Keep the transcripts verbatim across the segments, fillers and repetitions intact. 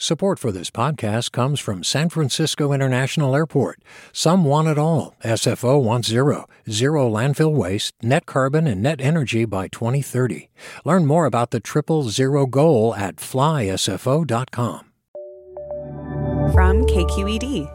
Support for this podcast comes from San Francisco International Airport. Some want it all. S F O wants zero. Zero landfill waste, net carbon, and net energy by twenty thirty. Learn more about the triple zero goal at fly S F O dot com. From K Q E D.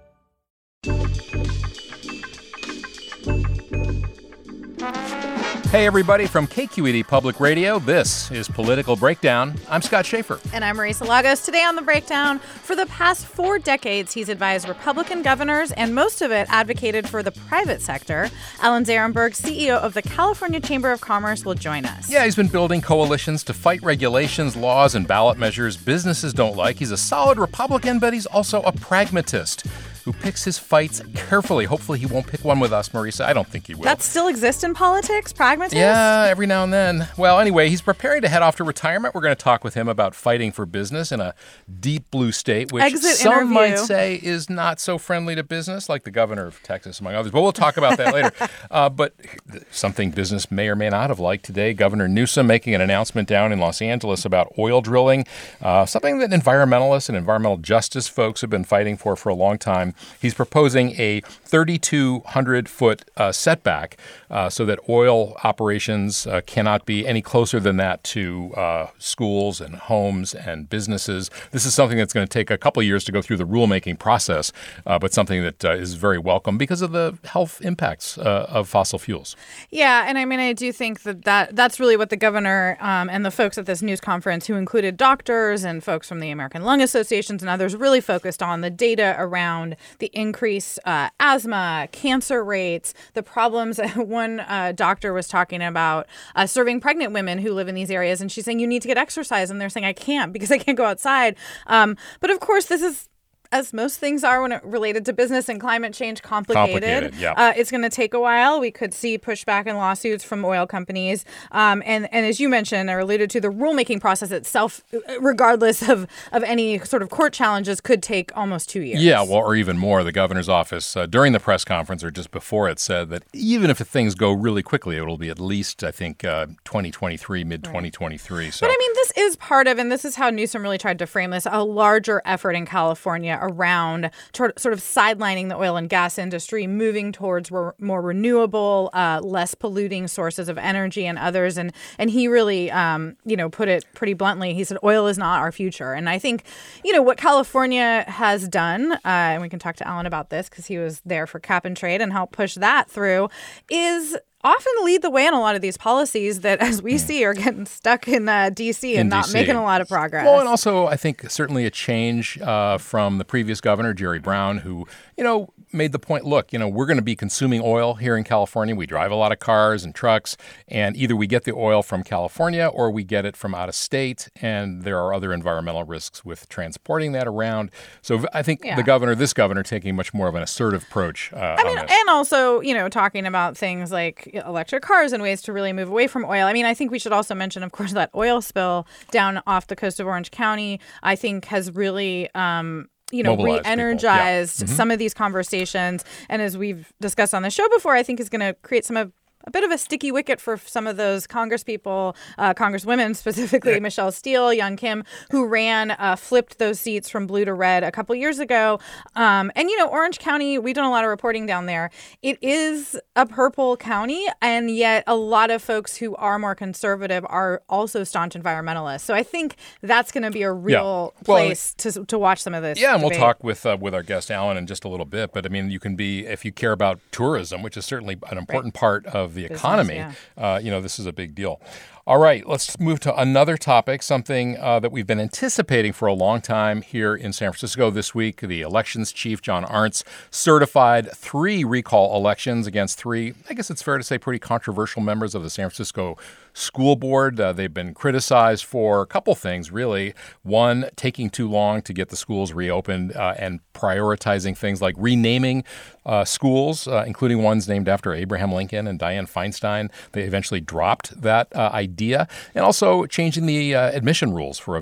Hey everybody, from K Q E D Public Radio, this is Political Breakdown. I'm Scott Schaefer. And I'm Marisa Lagos. Today on The Breakdown, for the past four decades, he's advised Republican governors, and most of it advocated for the private sector. Alan Zarenberg, C E O of the California Chamber of Commerce, will join us. Yeah, he's been building coalitions to fight regulations, laws, and ballot measures businesses don't like. He's a solid Republican, but he's also a pragmatist who picks his fights carefully. Hopefully he won't pick one with us, Marisa. I don't think he will. That still exists in politics? Pragmatist? Yeah, every now and then. Well, anyway, he's preparing to head off to retirement. We're going to talk with him about fighting for business in a deep blue state, which Exit some interview. might say is not so friendly to business, like the governor of Texas, among others. But we'll talk about that later. Uh, but something business may or may not have liked today, Governor Newsom making an announcement down in Los Angeles about oil drilling, uh, something that environmentalists and environmental justice folks have been fighting for for a long time. He's proposing a thirty-two hundred foot uh, setback uh, so that oil operations uh, cannot be any closer than that to uh, schools and homes and businesses. This is something that's going to take a couple of years to go through the rulemaking process, uh, but something that uh, is very welcome because of the health impacts uh, of fossil fuels. Yeah, and I mean, I do think that, that that's really what the governor um, and the folks at this news conference, who included doctors and folks from the American Lung Associations and others, really focused on the data around the increase uh, asthma, cancer rates, the problems. One uh, doctor was talking about uh, serving pregnant women who live in these areas, and she's saying, you need to get exercise, and they're saying, I can't because I can't go outside. Um, but of course, this is, as most things are when it related to business and climate change, complicated. Complicated, yeah. Uh, it's going to take a while. We could see pushback and lawsuits from oil companies. Um, and, and as you mentioned or alluded to, the rulemaking process itself, regardless of, of any sort of court challenges, could take almost two years. Yeah, well, or even more. The governor's office, uh, during the press conference or just before it, said that even if things go really quickly, it will be at least, I think, uh, twenty twenty-three, mid twenty twenty-three. Right. So. But I mean, this is part of, and this is how Newsom really tried to frame this, a larger effort in California around sort of sidelining the oil and gas industry, moving towards re- more renewable, uh, less polluting sources of energy and others. And and he really, um, you know, put it pretty bluntly. He said, oil is not our future. And I think, you know, what California has done, uh, and we can talk to Alan about this because he was there for cap and trade and helped push that through, is often lead the way in a lot of these policies that, as we mm. see, are getting stuck in uh, D C and in not D C. Making a lot of progress. Well, and also, I think certainly a change uh, from the previous governor, Jerry Brown, who, you know, made the point, look, you know, we're going to be consuming oil here in California. We drive a lot of cars and trucks, and either we get the oil from California or we get it from out of state, and there are other environmental risks with transporting that around. So I think yeah. the governor, this governor, taking much more of an assertive approach uh, I mean, on this. And also, you know, talking about things like electric cars and ways to really move away from oil. I mean, I think we should also mention, of course, that oil spill down off the coast of Orange County, I think has really um, you know, Mobilize re-energized yeah. mm-hmm. some of these conversations. And as we've discussed on the show before, I think is going to create some of a bit of a sticky wicket for some of those congresspeople, uh, congresswomen, specifically yeah. Michelle Steele, Young Kim, who ran, uh, flipped those seats from blue to red a couple years ago. Um, and, you know, Orange County, we've done a lot of reporting down there. It is a purple county, and yet a lot of folks who are more conservative are also staunch environmentalists. So I think that's going to be a real yeah. place well, to to watch some of this. Yeah, and debate. We'll talk with uh, with our guest, Alan, in just a little bit. But, I mean, you can be, if you care about tourism, which is certainly an important right. part of the Business, economy, yeah. uh, you know, this is a big deal. All right, let's move to another topic, something uh, that we've been anticipating for a long time here in San Francisco this week. The elections chief, John Arntz, certified three recall elections against three, I guess it's fair to say, pretty controversial members of the San Francisco School Board. Uh, they've been criticized for a couple things, really. One, taking too long to get the schools reopened uh, and prioritizing things like renaming uh, schools, uh, including ones named after Abraham Lincoln and Dianne Feinstein. They eventually dropped that uh, idea. And also changing the uh, admission rules for a very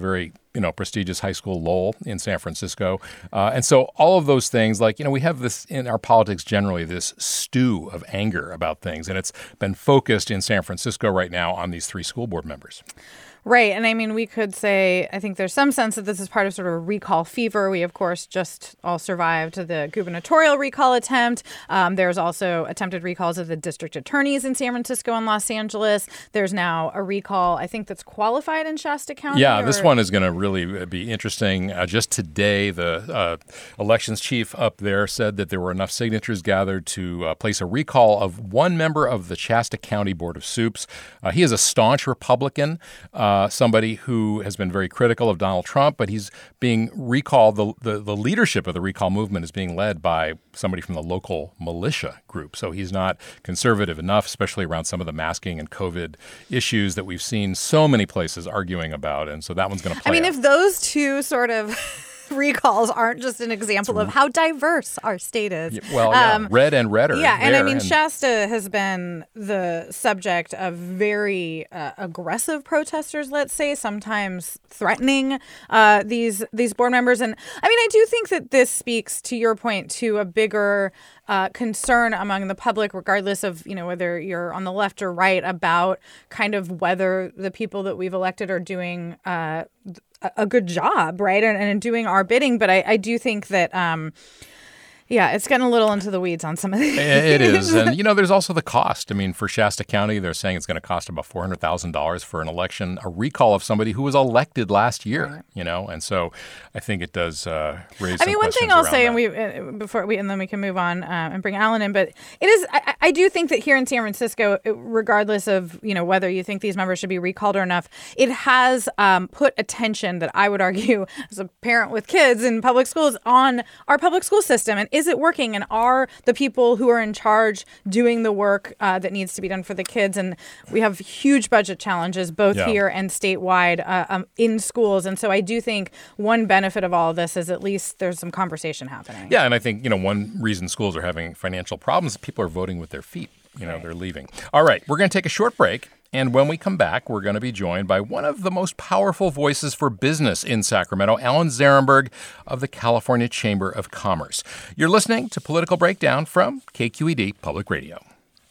you know, prestigious high school, Lowell, in San Francisco. Uh, and so all of those things, like, you know, we have this in our politics generally, this stew of anger about things. And it's been focused in San Francisco right now on these three school board members. Right. And I mean, we could say, I think there's some sense that this is part of sort of a recall fever. We, of course, just all survived the gubernatorial recall attempt. Um, there's also attempted recalls of the district attorneys in San Francisco and Los Angeles. There's now a recall, I think, that's qualified in Shasta County. Yeah, or... this one is going to really be interesting. Uh, just today, the uh, elections chief up there said that there were enough signatures gathered to uh, place a recall of one member of the Shasta County Board of Soups. Uh, he is a staunch Republican. Uh, Uh, somebody who has been very critical of Donald Trump, but he's being recalled. The, the, the leadership of the recall movement is being led by somebody from the local militia group. So he's not conservative enough, especially around some of the masking and COVID issues that we've seen so many places arguing about. And so that one's going to play I mean, out. if those two sort of recalls aren't just an example of how diverse our state is. Yeah, well, yeah, um, red and redder. Yeah, and I mean, and Shasta has been the subject of very uh, aggressive protesters, let's say, sometimes threatening uh, these these board members. And I mean, I do think that this speaks, to your point, to a bigger uh, concern among the public, regardless of, you know, whether you're on the left or right, about kind of whether the people that we've elected are doing uh, a good job, right? And, and doing our bidding. But I, I do think that, um, yeah, it's getting a little into the weeds on some of these. It is. And, you know, there's also the cost. I mean, for Shasta County, they're saying it's going to cost about four hundred thousand dollars for an election, a recall of somebody who was elected last year, right. you know? And so I think it does uh, raise I some mean, one thing questions I'll around say, that. and we uh, before we, and then we can move on uh, and bring Alan in, but it is, I, I do think that here in San Francisco, regardless of, you know, whether you think these members should be recalled or enough, it has um, put attention that I would argue as a parent with kids in public schools on our public school system. And is it working? And are the people who are in charge doing the work uh, that needs to be done for the kids? And we have huge budget challenges both yeah. here and statewide uh, um, in schools. And so I do think one benefit of all of this is at least there's some conversation happening. Yeah, and I think, you know, one reason schools are having financial problems is people are voting with their feet. You know, right. they're leaving. All right, we're going to take a short break. And when we come back, we're going to be joined by one of the most powerful voices for business in Sacramento, Alan Zarenberg of the California Chamber of Commerce. You're listening to Political Breakdown from K Q E D Public Radio.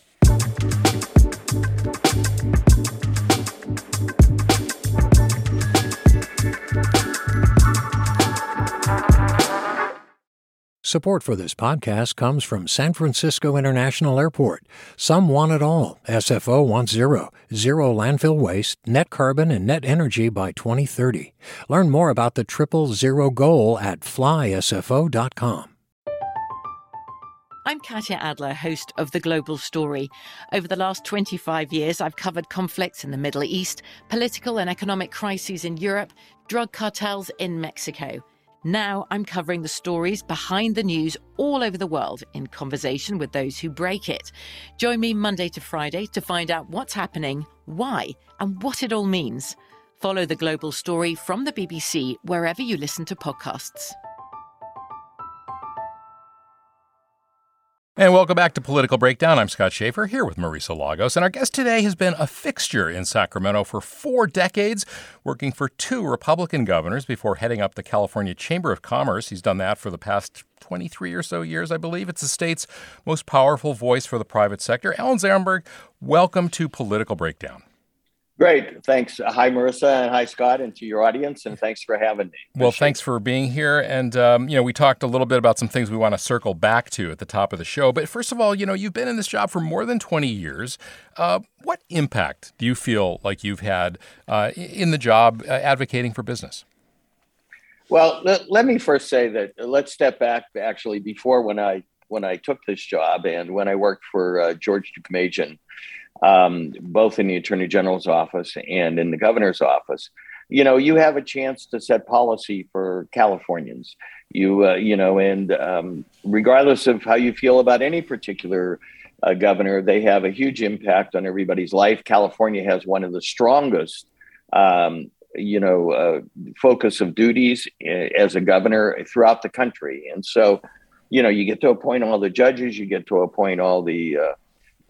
Support for this podcast comes from San Francisco International Airport. Some want it all. S F O wants zero. Zero landfill waste, net carbon, and net energy by twenty thirty. Learn more about the triple zero goal at fly s f o dot com. I'm Katya Adler, host of The Global Story. Over the last twenty-five years, I've covered conflicts in the Middle East, political and economic crises in Europe, drug cartels in Mexico. Now I'm covering the stories behind the news all over the world in conversation with those who break it. Join me Monday to Friday to find out what's happening, why, and what it all means. Follow The Global Story from the B B C wherever you listen to podcasts. And welcome back to Political Breakdown. I'm Scott Schaefer here with Marisa Lagos. And our guest today has been a fixture in Sacramento for four decades, working for two Republican governors before heading up the California Chamber of Commerce. He's done that for the past twenty-three or so years, I believe. It's the state's most powerful voice for the private sector. Alan Zarenberg, welcome to Political Breakdown. Great. Thanks. Hi, Marisa, and hi, Scott, and to your audience, and thanks for having me. Well, Appreciate thanks for being here. And, um, you know, we talked a little bit about some things we want to circle back to at the top of the show. But first of all, you know, you've been in this job for more than twenty years. Uh, what impact do you feel like you've had uh, in the job uh, advocating for business? Well, let, let me first say that let's step back actually before when I when I took this job and when I worked for uh, George Deukmejian, um, both in the Attorney General's office and in the governor's office. You know, you have a chance to set policy for Californians. You, uh, you know, and um, regardless of how you feel about any particular uh, governor, they have a huge impact on everybody's life. California has one of the strongest, um, you know, uh, focus of duties as a governor throughout the country. And so, you know, you get to appoint all the judges, you get to appoint all the uh,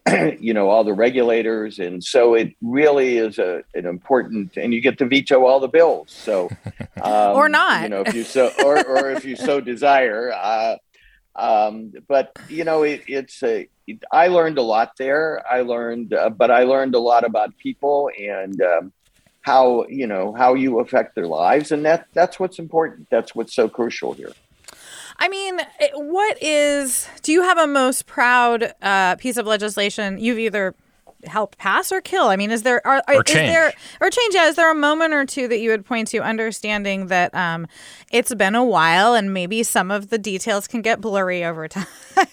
you know, all the regulators. And so it really is a, an important, and you get to veto all the bills. So, um, or not, you know, if you so, or, or if you so desire. Uh, um, but, you know, it, it's a, it, I learned a lot there. I learned, uh, but I learned a lot about people and, um, how, you know, how you affect their lives. And that that's what's important. That's what's so crucial here. I mean, what is, do you have a most proud uh, piece of legislation you've either helped pass or kill? I mean, is there, are, or is change. there, or change, yeah, is there a moment or two that you would point to, understanding that um, it's been a while and maybe some of the details can get blurry over time?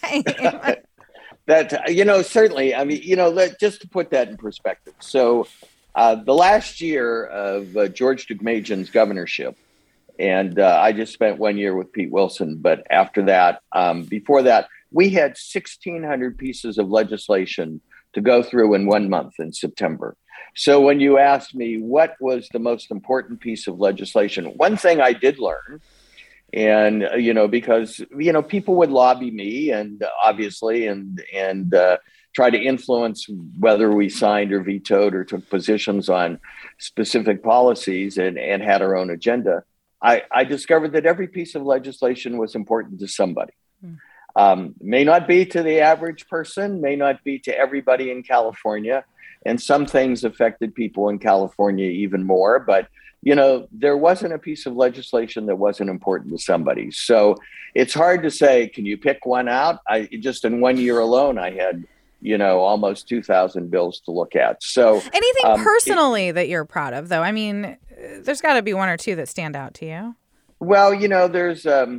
That, you know, certainly, I mean, you know, let, just to put that in perspective. So uh, the last year of uh, George Deukmejian's governorship, and uh, I just spent one year with Pete Wilson. But after that, um, before that, we had sixteen hundred pieces of legislation to go through in one month in September. So when you asked me what was the most important piece of legislation, one thing I did learn, and, uh, you know, because, you know, people would lobby me and uh, obviously and and uh, try to influence whether we signed or vetoed or took positions on specific policies and, and had our own agenda. I, I discovered that every piece of legislation was important to somebody. Mm. Um, may not be to the average person, may not be to everybody in California. And some things affected people in California even more. But, you know, there wasn't a piece of legislation that wasn't important to somebody. So it's hard to say, can you pick one out? I just in one year alone, I had, you know, almost two thousand bills to look at. So anything um, personally it, that you're proud of, though? I mean, there's got to be one or two that stand out to you. Well, you know, there's, um,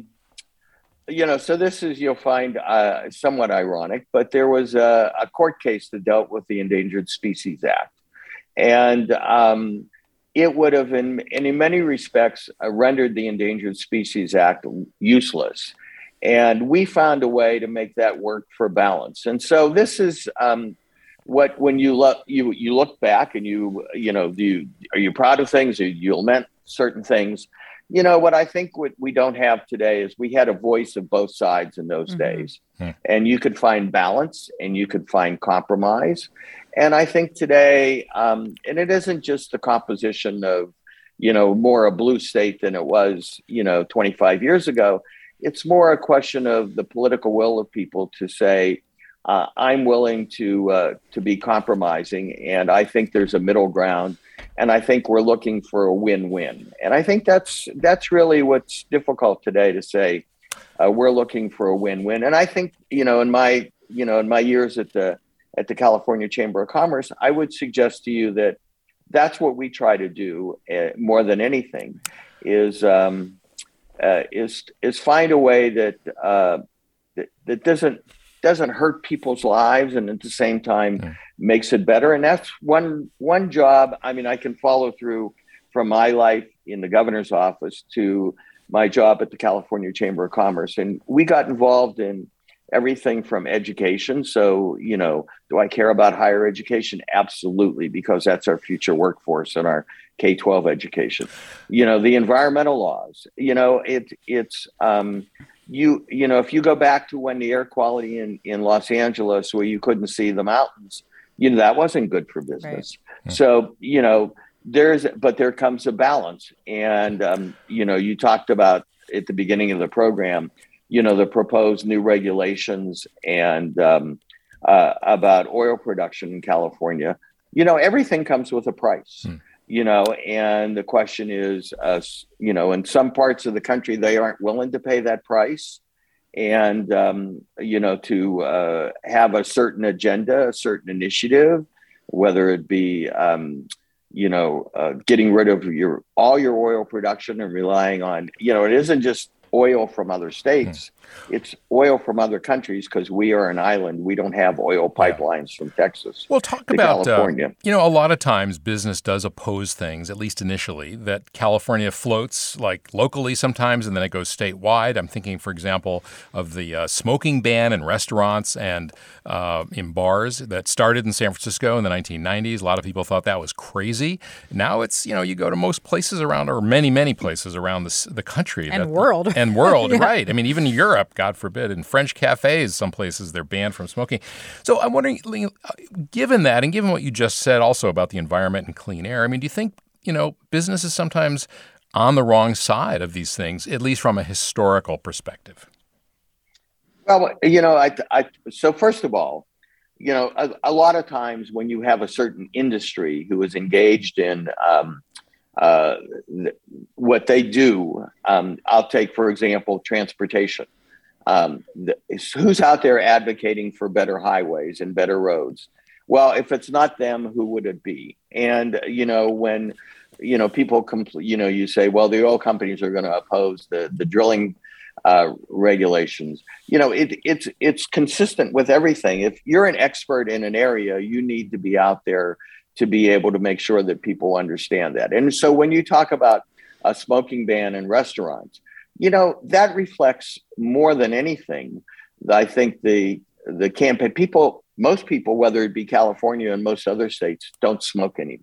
you know, so this is, you'll find uh, somewhat ironic, but there was a, a court case that dealt with the Endangered Species Act. And um, it would have, in, and in many respects, uh, rendered the Endangered Species Act useless. And we found a way to make that work for balance. And so this is um, what, when you look, you you look back and you, you know, do you, are you proud of things? Or you lament certain things? You know, what I think what we don't have today is we had a voice of both sides in those mm-hmm. days. Hmm. And you could find balance and you could find compromise. And I think today, um, and it isn't just the composition of, you know, more a blue state than it was, you know, twenty-five years ago. It's more a question of the political will of people to say, uh, I'm willing to uh, to be compromising. And I think there's a middle ground. And I think we're looking for a win-win. And I think that's that's really what's difficult today to say. Uh, we're looking for a win-win. And I think, you know, in my, you know, in my years at the at the California Chamber of Commerce, I would suggest to you that that's what we try to do uh, more than anything is um, uh, is is find a way that uh, that, that doesn't doesn't hurt people's lives and at the same time mm. makes it better. And that's one one job. I mean, I can follow through from my life in the governor's office to my job at the California Chamber of Commerce. And we got involved in everything from education. So, you know, do I care about higher education? Absolutely, because that's our future workforce and our K twelve education. You know, the environmental laws, you know, it it's um, you, you know, if you go back to when the air quality in, in Los Angeles, where you couldn't see the mountains, you know, that wasn't good for business. Right. So, you know, there's, but there comes a balance. And, um, you know, you talked about at the beginning of the program, you know, the proposed new regulations and um, uh, about oil production in California. You know, everything comes with a price. Hmm. You know, and the question is, uh, you know, in some parts of the country, they aren't willing to pay that price. And, um, you know, to uh, have a certain agenda, a certain initiative, whether it be, um, you know, uh, getting rid of your all your oil production and relying on, you know, it isn't just oil from other states. Hmm. It's oil from other countries because we are an island. We don't have oil pipelines yeah. from Texas. Well, talk about, California. Uh, you know, a lot of times business does oppose things, at least initially, that California floats like locally sometimes, and then it goes statewide. I'm thinking, for example, of the uh, smoking ban in restaurants and uh, in bars that started in San Francisco in the nineteen nineties. A lot of people thought that was crazy. Now it's, you know, you go to most places around, or many, many places around the, the country. And that, world. And and world, Yeah. right? I mean, even Europe, God forbid, in French cafes, some places they're banned from smoking. So I'm wondering, given that and given what you just said also about the environment and clean air, I mean, do you think, you know, business is sometimes on the wrong side of these things, at least from a historical perspective? Well, you know, I, I so first of all, you know, a, a lot of times when you have a certain industry who is engaged in um, uh, what they do, um, I'll take, for example, transportation. Um, the, who's out there advocating for better highways and better roads? Well, if it's not them, who would it be? And, you know, when, you know, people, compl- you know, you say, well, the oil companies are going to oppose the, the drilling uh, regulations. You know, it, it's it's consistent with everything. If you're an expert in an area, you need to be out there to be able to make sure that people understand that. And so when you talk about a smoking ban in restaurants, you know, that reflects more than anything, I think the the campaign, people, most people, whether it be California and most other states, don't smoke anymore.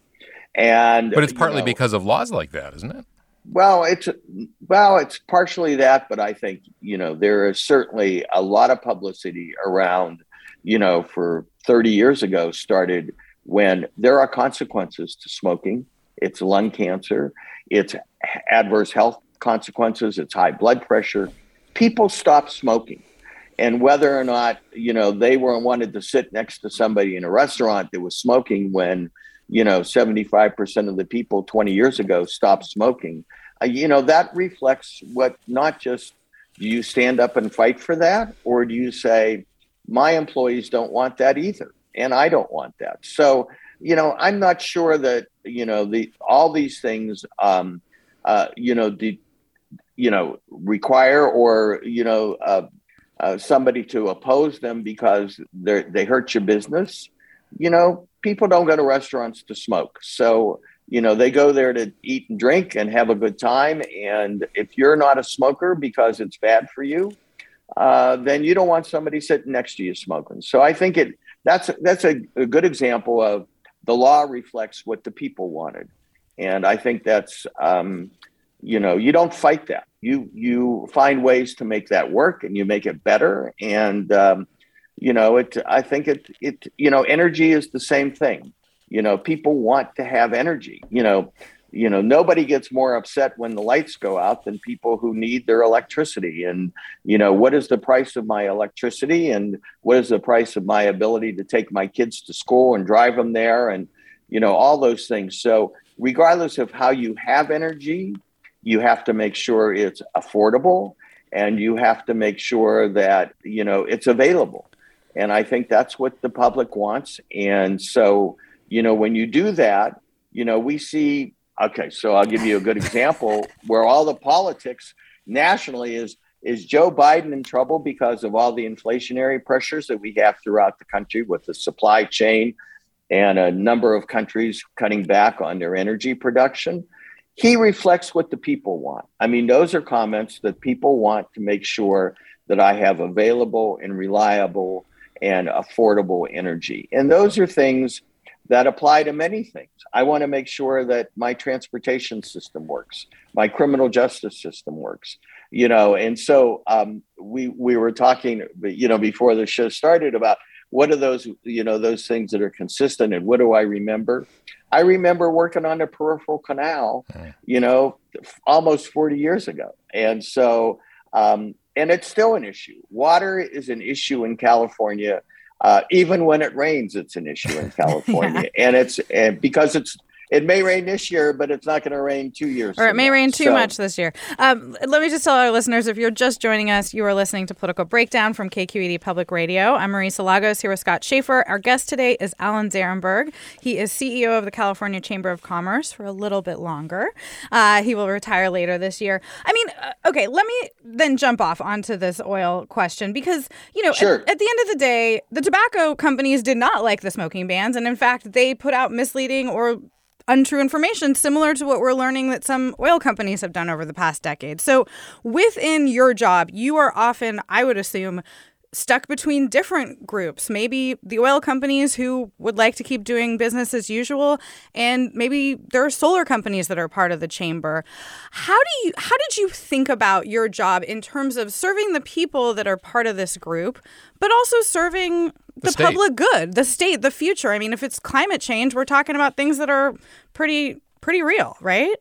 And But it's partly you know, because of laws like that, isn't it? Well, it's well, it's partially that, but I think, you know, there is certainly a lot of publicity around, you know, for thirty years ago started when there are consequences to smoking. It's lung cancer, it's adverse health consequences, it's high blood pressure. People stopped smoking. And whether or not, you know, they were wanted to sit next to somebody in a restaurant that was smoking when, you know, seventy-five percent of the people twenty years ago stopped smoking, uh, you know, that reflects what, not just, do you stand up and fight for that? Or do you say, my employees don't want that either, and I don't want that? So, you know, I'm not sure that, you know, the all these things, um, uh, you know, the, you know, require or, you know, uh, uh, somebody to oppose them because they they hurt your business. You know, people don't go to restaurants to smoke. So, you know, they go there to eat and drink and have a good time. And if you're not a smoker because it's bad for you, uh, then you don't want somebody sitting next to you smoking. So I think it that's that's a, a good example of the law reflects what the people wanted. And I think that's, um, you know, you don't fight that. You you find ways to make that work and you make it better. And, um, you know, it. I think it, it, you know, energy is the same thing. You know, people want to have energy. You know, you know, nobody gets more upset when the lights go out than people who need their electricity. And, you know, what is the price of my electricity? And what is the price of my ability to take my kids to school and drive them there? And, you know, all those things. So regardless of how you have energy, you have to make sure it's affordable and you have to make sure that, you know, it's available. And I think that's what the public wants. And so, you know, when you do that, you know, we see, okay, so I'll give you a good example where all the politics nationally is, is Joe Biden in trouble because of all the inflationary pressures that we have throughout the country with the supply chain and a number of countries cutting back on their energy production? He reflects what the people want. I mean, those are comments that people want to make sure that I have available and reliable and affordable energy. And those are things that apply to many things. I want to make sure that my transportation system works, my criminal justice system works, you know. And so um, we we were talking, you know, before the show started about what are those, you know, those things that are consistent and what do I remember? I remember working on the peripheral canal, you know, almost forty years ago. And so, um, and it's still an issue. Water is an issue in California. Uh, even when it rains, it's an issue in California. Yeah. And it's and because it's it may rain this year, but it's not going to rain two years. Or it may now. rain too so, much this year. Um, let me just tell our listeners, if you're just joining us, you are listening to Political Breakdown from K Q E D Public Radio. I'm Marisa Lagos here with Scott Schaefer. Our guest today is Alan Zarenberg. He is C E O of the California Chamber of Commerce for a little bit longer. Uh, he will retire later this year. I mean, uh, okay, let me then jump off onto this oil question because, you know, sure. at, at the end of the day, the tobacco companies did not like the smoking bans. And in fact, they put out misleading or untrue information similar to what we're learning that some oil companies have done over the past decade. So within your job, you are often, I would assume, stuck between different groups. Maybe the oil companies who would like to keep doing business as usual, and maybe there are solar companies that are part of the chamber. How do you how did you think about your job in terms of serving the people that are part of this group, but also serving the, the public good, the state, the future? I mean, if it's climate change, we're talking about things that are pretty pretty real, right?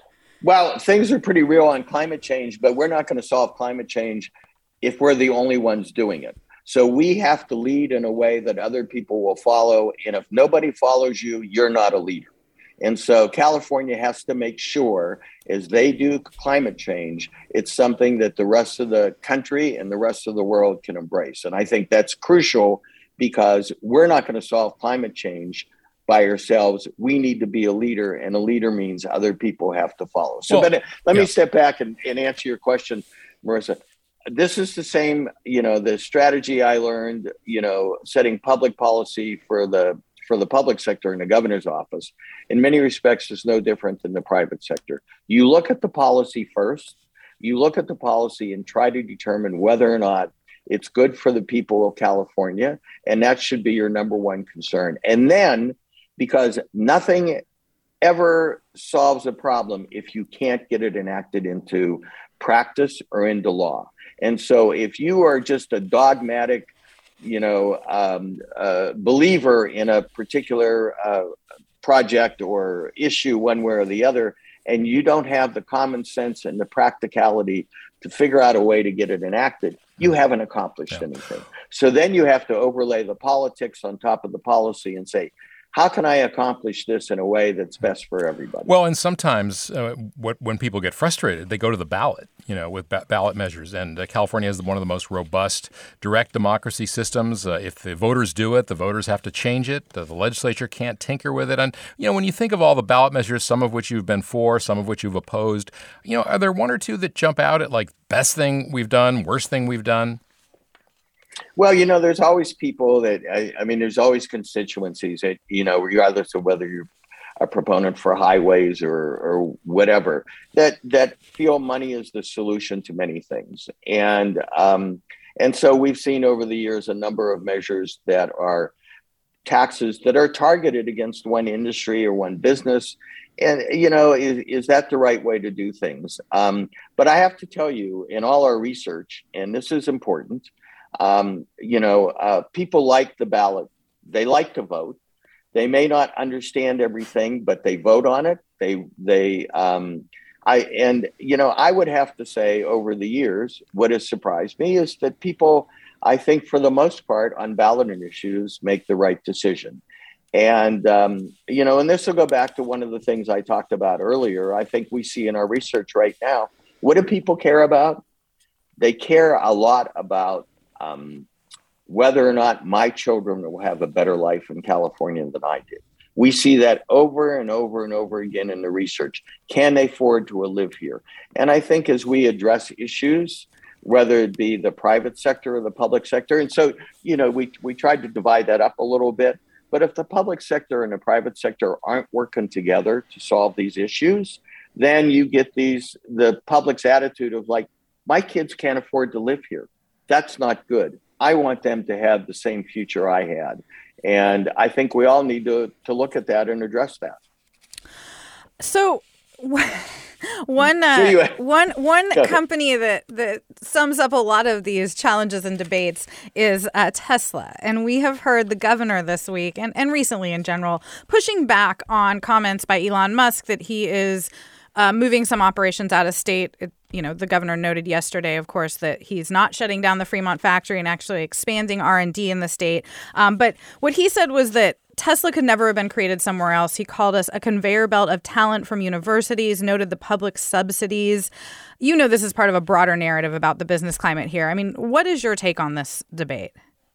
Well, things are pretty real on climate change, but we're not going to solve climate change if we're the only ones doing it. So we have to lead in a way that other people will follow. And if nobody follows you, you're not a leader. And so California has to make sure, as they do climate change, it's something that the rest of the country and the rest of the world can embrace. And I think that's crucial, because we're not going to solve climate change by ourselves. We need to be a leader, and a leader means other people have to follow. So well, but let yeah. me step back and, and answer your question, Marissa. This is the same, you know, the strategy I learned, you know, setting public policy for the for the public sector in the governor's office. In many respects, is no different than the private sector. You look at the policy first, you look at the policy and try to determine whether or not it's good for the people of California. And that should be your number one concern. And then, because nothing ever solves a problem if you can't get it enacted into practice or into law. And so if you are just a dogmatic, you know, um, uh, believer in a particular uh, project or issue one way or the other, and you don't have the common sense and the practicality to figure out a way to get it enacted, you haven't accomplished yeah. anything. So then you have to overlay the politics on top of the policy and say, how can I accomplish this in a way that's best for everybody? Well, and sometimes uh, what, when people get frustrated, they go to the ballot, you know, with ba- ballot measures. And uh, California has one of the most robust direct democracy systems. Uh, if the voters do it, the voters have to change it. The, the legislature can't tinker with it. And, you know, when you think of all the ballot measures, some of which you've been for, some of which you've opposed, you know, are there one or two that jump out at like best thing we've done, worst thing we've done? Well, you know, there's always people that, I, I mean, there's always constituencies that, you know, regardless of whether you're a proponent for highways or, or whatever, that that feel money is the solution to many things. And um, and so we've seen over the years a number of measures that are taxes that are targeted against one industry or one business. And, you know, is, is that the right way to do things? Um, but I have to tell you, in all our research, and this is important, Um, you know, uh, people like the ballot. They like to vote. They may not understand everything, but they vote on it. They, they, um, I, and, you know, I would have to say over the years, what has surprised me is that people, I think for the most part on balloting issues, make the right decision. And, um, you know, and this will go back to one of the things I talked about earlier. I think we see in our research right now, what do people care about? They care a lot about Um, whether or not my children will have a better life in California than I did. We see that over and over and over again in the research. Can they afford to live here? And I think as we address issues, whether it be the private sector or the public sector, and so, you know, we, we tried to divide that up a little bit, but if the public sector and the private sector aren't working together to solve these issues, then you get these, the public's attitude of like, my kids can't afford to live here. That's not good. I want them to have the same future I had. And I think we all need to, to look at that and address that. So one uh, one one company that, that sums up a lot of these challenges and debates is uh, Tesla. And we have heard the governor this week and, and recently in general pushing back on comments by Elon Musk that he is uh, moving some operations out of state. It, You know, the governor noted yesterday, of course, that he's not shutting down the Fremont factory and actually expanding R and D in the state. Um, but what he said was that Tesla could never have been created somewhere else. He called us a conveyor belt of talent from universities, noted the public subsidies. You know, this is part of a broader narrative about the business climate here. I mean, what is your take on this debate?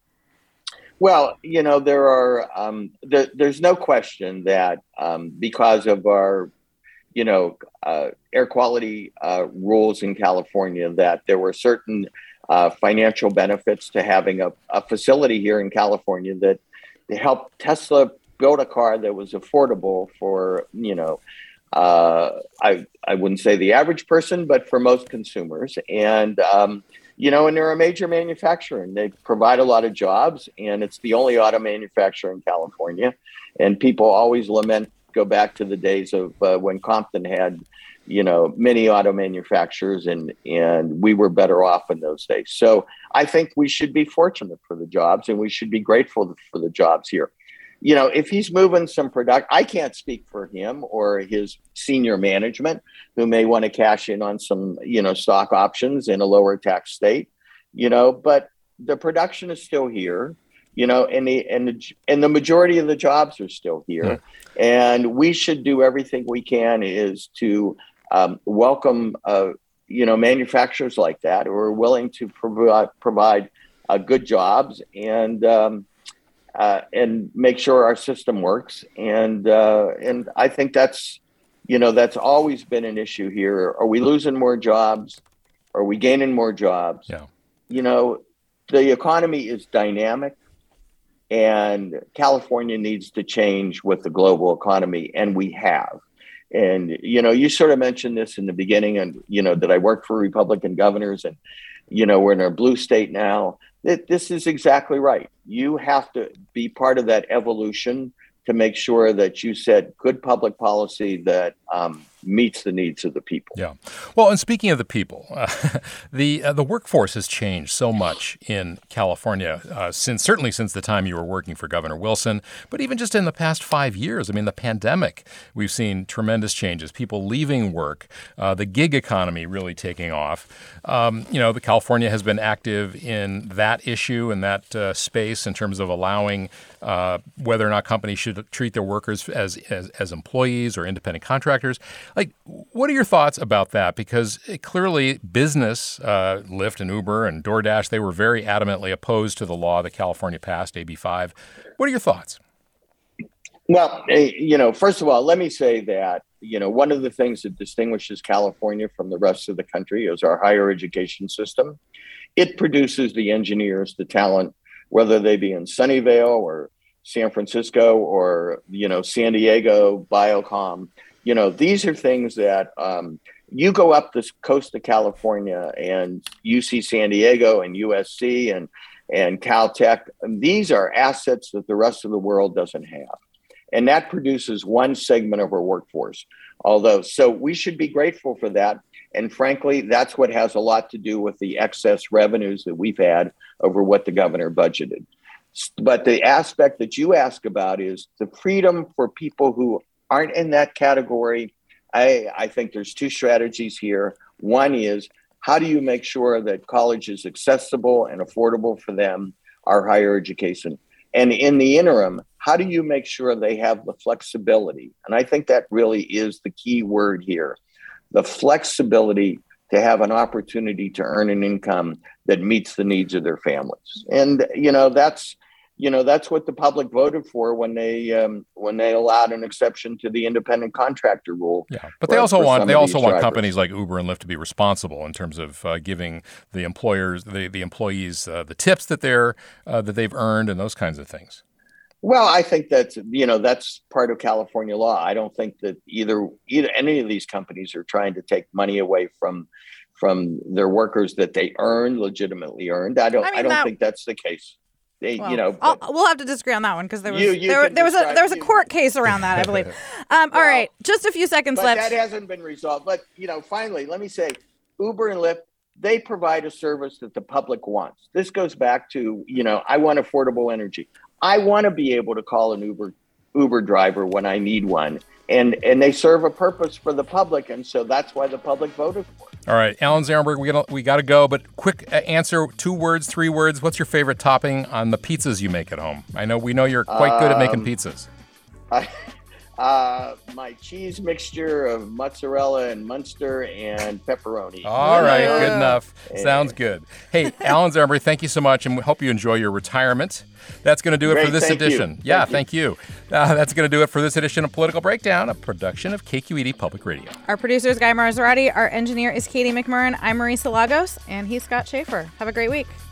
Well, you know, there are um, there, there's no question that um, because of our you know, uh, air quality uh, rules in California, that there were certain uh, financial benefits to having a, a facility here in California that helped Tesla build a car that was affordable for, you know, uh, I, I wouldn't say the average person, but for most consumers. And, um, You know, and they're a major manufacturer, and they provide a lot of jobs, and it's the only auto manufacturer in California. And people always lament, go back to the days of uh, when Compton had, you know, many auto manufacturers, and and we were better off in those days. So I think we should be fortunate for the jobs, and we should be grateful for the jobs here. You know, if he's moving some product, I can't speak for him or his senior management who may want to cash in on some, you know, stock options in a lower tax state, you know, but the production is still here, you know, and the, and the, and the majority of the jobs are still here. Yeah. And we should do everything we can is to um, welcome, uh, you know, manufacturers like that who are willing to provide, provide uh, good jobs and, um, Uh, and make sure our system works. And uh, and I think that's, you know, that's always been an issue here. Are we losing more jobs? Are we gaining more jobs? Yeah. You know, the economy is dynamic, and California needs to change with the global economy, and we have. And, you know, you sort of mentioned this in the beginning, and, you know, that I worked for Republican governors, and, you know, we're in a blue state now. This is exactly right. You have to be part of that evolution to make sure that you set good public policy that um, meets the needs of the people. Yeah. Well, and speaking of the people, uh, the uh, the workforce has changed so much in California uh, since certainly since the time you were working for Governor Wilson, but even just in the past five years. I mean, the pandemic, we've seen tremendous changes. People leaving work, uh, the gig economy really taking off. Um, you know, the California has been active in that issue and that uh, space in terms of allowing uh, whether or not companies should treat their workers as, as as employees or independent contractors. Like, what are your thoughts about that? Because it, clearly business, uh, Lyft and Uber and DoorDash, they were very adamantly opposed to the law that California passed, A B five. What are your thoughts? Well, you know, first of all, let me say that, you know, one of the things that distinguishes California from the rest of the country is our higher education system. It produces the engineers, the talent, whether they be in Sunnyvale or San Francisco or, you know, San Diego, Biocom. You know, these are things that um, you go up the coast of California and U C San Diego and U S C and, and Caltech. And these are assets that the rest of the world doesn't have. And that produces one segment of our workforce. Although, so we should be grateful for that. And frankly, that's what has a lot to do with the excess revenues that we've had over what the governor budgeted. But the aspect that you ask about is the freedom for people who aren't in that category. I, I think there's two strategies here. One is, how do you make sure that college is accessible and affordable for them, our higher education? And in the interim, how do you make sure they have the flexibility? And I think that really is the key word here, the flexibility to have an opportunity to earn an income that meets the needs of their families. And, you know, that's, you know, that's what the public voted for when they um, when they allowed an exception to the independent contractor rule. Yeah, but they also want they also want companies like Uber and Lyft to be responsible in terms of uh, giving the employers, the the employees, uh, the tips that they're uh, that they've earned and those kinds of things. Well, I think that's, you know, that's part of California law. I don't think that either either any of these companies are trying to take money away from from their workers that they earn, legitimately earned. I don't I, mean, I don't that... think that's the case. They, well, you know, I'll, we'll have to disagree on that one because there was you, you there, there was a there was a court case around that, I believe. Um, well, all right, just a few seconds but left. That hasn't been resolved. But you know, finally, let me say, Uber and Lyft, they provide a service that the public wants. This goes back to, you know, I want affordable energy. I want to be able to call an Uber Uber driver when I need one, and and they serve a purpose for the public, and so that's why the public voted for it. All right, Alan Zarenberg, we got we got to go, but quick answer: two words, three words. What's your favorite topping on the pizzas you make at home? I know we know you're quite um, good at making pizzas. I, uh, my cheese mixture of mozzarella and Munster and pepperoni. All right, yeah. Good enough. Sounds good. Hey, Alan Zarenberg, thank you so much, and we hope you enjoy your retirement. That's going to do it Great, for this thank edition. You. Yeah, thank, thank you. you. Uh, that's going to do it for this edition of Political Breakdown, a production of K Q E D Public Radio. Our producer is Guy Marzorati. Our engineer is Katie McMurran. I'm Marisa Lagos, and he's Scott Schaefer. Have a great week.